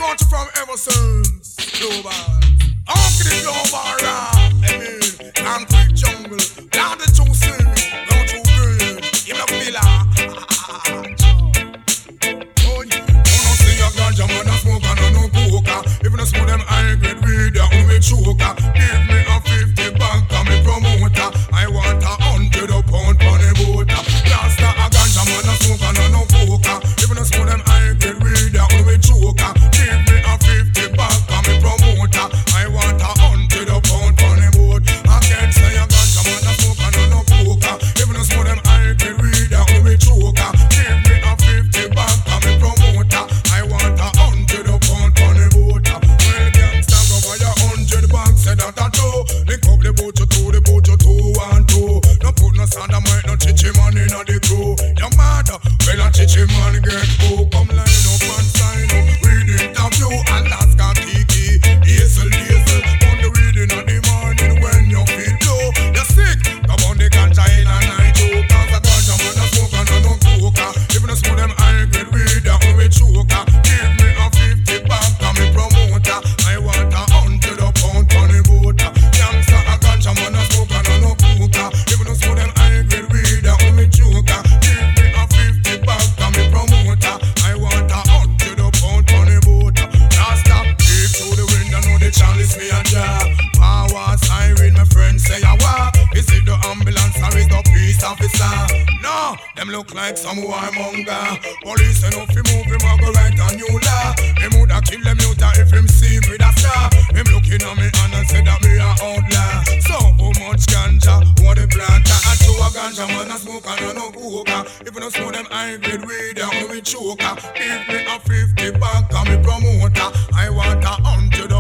country from ever since. Global. How can it go I mean, concrete jungle. Down the two cities. Down to green. Even a villa. Oh, you don't see a ganja man a smoke and no coca. Even a smoke them high grade weed, they only choker. Give me a 50 bank and me promoter. I want a 100 pound on the motor. Rasta a ganja man a smoke and no coca. Even a smoke them high grade weed, they only choker. Give me a 50 bank and me promoter. I want a 100 pound on the boat. I can't say a ganja man a smoke and no coca. Even a smoke them high grade weed, they only choker. Give me a 50 bank and me promoter. I want a 100 pound on the boat. Well, gangsta go buy a 100 bank, say that a two. Link up the boat you two, the boat you two and two. No put no sound of mic, no chichi man in the crew. Your mother, well a chichi man get go. Come line up and sign up. Read interview, Alaska Kiki. Hazel, on the reading of the morning when you feel low. You're sick, come on the ganja in a night too. Cause a ganja man a smoke and a no coca. Even a smoke them high grade weed, they only choker. Give me a 50 bank and me promoter. I want a 100 pound on the boat. Youngster a ganja man a smoke and a no coca. Even a smoke them high grade weed, they only choker. Give me a 50 bank and me promoter. I want a 100 pound on the boat. Now stop, keep to the wind, I know the chalice me a jar. Power siren, my friend say a war. Is it the ambulance or is the police officer? No, them look like some warmonger. Police enough to move him and go write a new law. Him woulda kill them youth if him see me with a star. Him looking at me and say that me a outlaw. So how much ganja, what the planter? I show a ganja man a smoke and a no coca. If you don't smoke them high grade weed, they only choker. Give me a 50 bank and me promoter. I want a 100